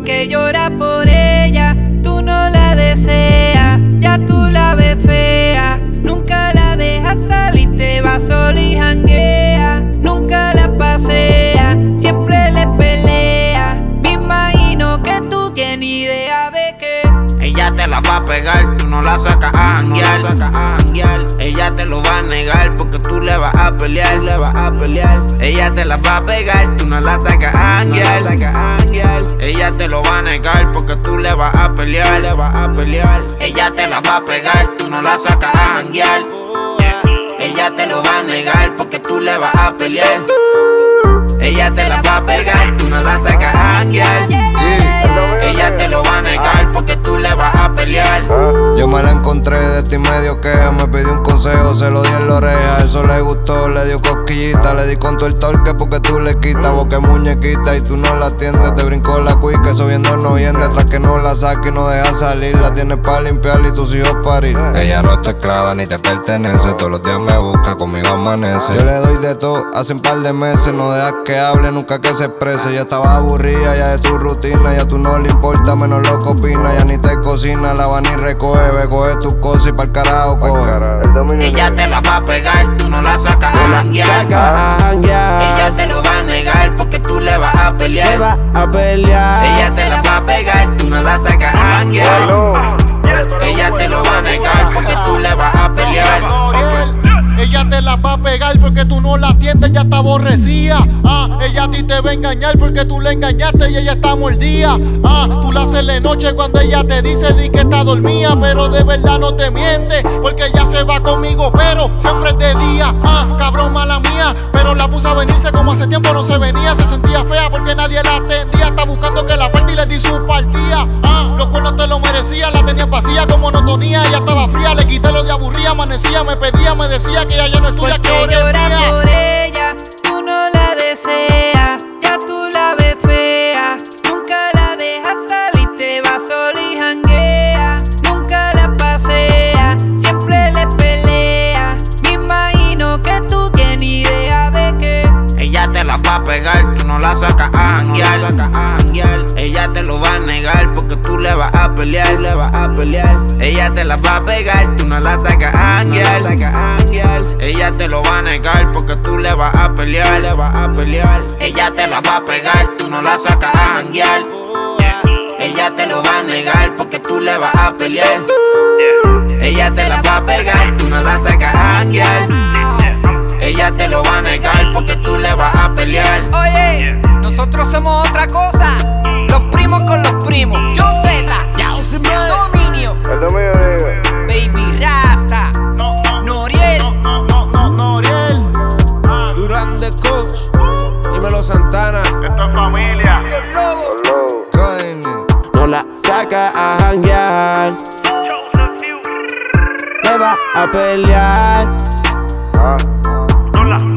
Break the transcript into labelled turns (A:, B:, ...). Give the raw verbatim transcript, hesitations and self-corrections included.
A: que llora por ella. Tú no la deseas, ya tú la ves fea. Nunca la dejas salir, te va sola y janguea. Nunca la pasea, siempre le pelea. Me imagino que tú tienes idea de que
B: ella te la va a pegar, tú no la sacas a janguear, no saca a janguear. Ella te lo va a negar porque tú le vas a pelear, le vas a pelear. Ella te la va a pegar, tú no la sacas a janguear, no saca a janguear. Ella te lo va a negar porque tú le vas a pelear, le vas a pelear. Ella te la va a pegar, tú no la sacas a janguear. Ella te lo va a negar porque tú le vas a pelear. Ella te la va a pegar, tú no la sacas a janguear. Ella te lo va a negar porque tú le vas a pelear.
C: Yo me la encontré de ti medio queja, me pidió un consejo, se lo di en la oreja. Eso le gustó, le dio cosquillita, le di con todo el torque porque tú le quitas. Boque muñequita y tú no la atiendes, te brincó la cuica, eso viendo no viene. Tras que no la saque y no deja salir, la tienes pa' limpiar y tus hijos parir. Ella no te esclava ni te pertenece, todos los días me busca, conmigo amanece. Yo le doy de todo, hace un par de meses, no dejas que hable, nunca que se exprese. Ya estaba aburrida ya de tu rutina, ya tú no le importa, menos lo que opina. Ya ni te cocina, la van y recoge, ve, coge tus cosas y pa'l carajo coge.
B: Ella te la va a pegar, tú no la sacas a janguear. Ella te lo va a negar porque tú le vas a pelear.
D: Le vas a pelear.
B: Ella te la va a pegar, tú no la sacas a janguear. Ella te lo va a negar porque tú le vas a pelear.
E: Ella te la va a pegar porque tú no la atiendes, ya está aborrecida. Ah, ella a ti te va a engañar porque tú le engañaste y ella está mordida. Ah, tú la haces de noche cuando ella te dice di que está dormida, pero de verdad no te miente porque ella se va conmigo, pero siempre es de día. Ah, cabrón, mala mía, pero la puse a venirse como hace tiempo no se venía. Se sentía fea porque nadie la atendía, está buscando que la parte y le di su partida. Ah, los cuernos te lo merecía, la tenía vacía como monotonía. Ella estaba fría, le quité lo de aburría, amanecía, me pedía, me decía que ella ya no es tuya, que
A: porque
E: ahora es
A: llora
E: mía.
A: por ella, tú no la deseas, ya tú la ves fea. Nunca la dejas salir, te va sola y janguea. Nunca la pasea, siempre le pelea. Me imagino que tú tienes idea de que
B: ella te la va a pegar, tú no la sacas a janguear, no saca a janguear. Ella te lo va a negar porque tú le vas a pelear, le vas a pelear. Ella te la va a pegar, tú no la sacas a janguear, no saca a janguear. Ella te lo va a negar porque tú le vas a pelear, le vas a pelear. Ella te la va a pegar, tú no la sacas a janguear. Ella te lo va a negar porque tú le vas a pelear. Ella te la va a pegar, tú no la sacas a janguear. Ella te lo va a negar porque tú le vas a pelear.
A: oye, nosotros somos otra cosa. Los primos con los primos. John Z, Dominio,
F: El dominio, nigga.
A: Baby Rasta, Noriel.
E: No, no, no, Noriel.
D: Durán de Coach, dímelo Santana.
E: Esto es familia.
A: Los lobos.
F: Hello.
C: Coño.
D: No la saca a janguear. Le va a pelear.
F: Ah.
E: No la